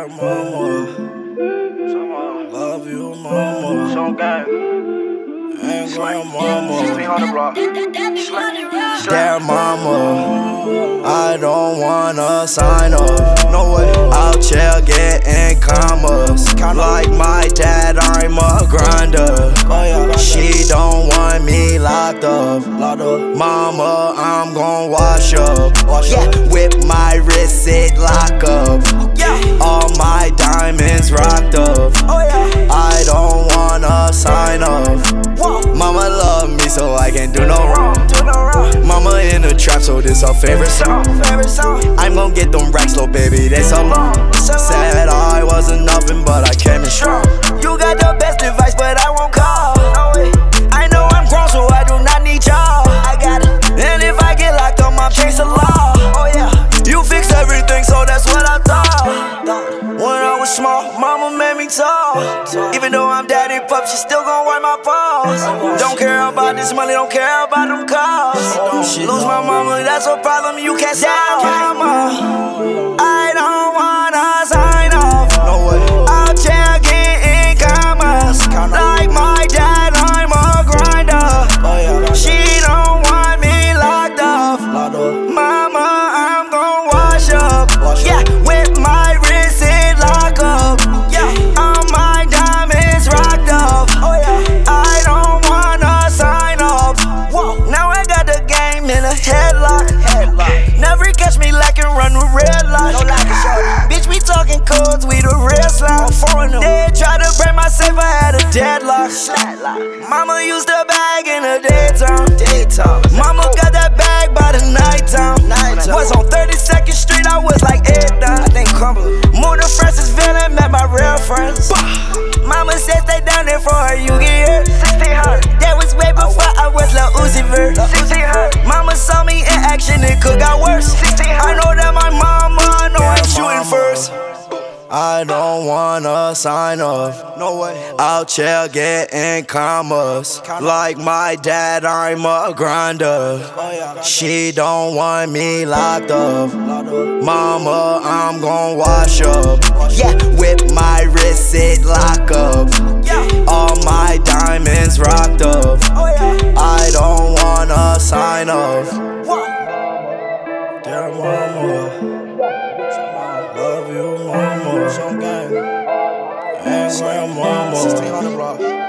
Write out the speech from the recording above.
Dear mama, love you, mama. And grandmama. Dear mama, I don't wanna sign up. No way. Out here getting commas. Like my dad, I'm a grinder. She don't want me locked up. Mama, I'm gon' wash up. Yeah, whip my wrist, it lock up. All my diamonds rocked up. I don't wanna sign up. Mama love me so I can't do no wrong. Mama in the trap, so this her favorite song. I'm gon' get them racks, little baby, they so long. Said I wasn't nothing, but I came in strong. You got the best advice, but I won't call. I know I'm grown, so I do not need y'all. I got it. And if I get locked up, I'm chasing law. You fix everything, so that's what I thought. When I was small, mama made me tall. Even though I'm daddy pup, she still gon' wipe my paws. Don't care about this money, don't care about them cars. Lose my mama, that's a problem you can't solve. Mama, I don't wanna sign off. No way. Out here getting commas. Like my dad, I'm a grinder. She don't want me locked up. Mama, I'm gon' wash up. Yeah, with my wrist it lock up. Yeah, all my diamonds rocked up. I don't wanna sign off. Now I got the game in a headlock. Never catch me lacking, run with red light. Bitch, we talking codes, we the real slime. They try to break my safe, I had a deadlock. Mama used the bag in the daytime. Mama got that bag by the nighttime. Was on 32nd Street, I was like I think moved to Francisville and met my real friends. Mama said stay down there for her, you get here. That was way before I was Lil Uzi Vert. Mama saw me in action, it could got worse. I know that my mama, I know I'm shooting first. I don't wanna sign off. No way. Out here getting commas. Like my dad, I'm a grinder. She don't want me locked up. Mama, I'm gon' wash up. Yeah, whip my wrist, it lock up. All my diamonds rocked up. I don't wanna sign off. Dear mama, love you, mama. And grandmama.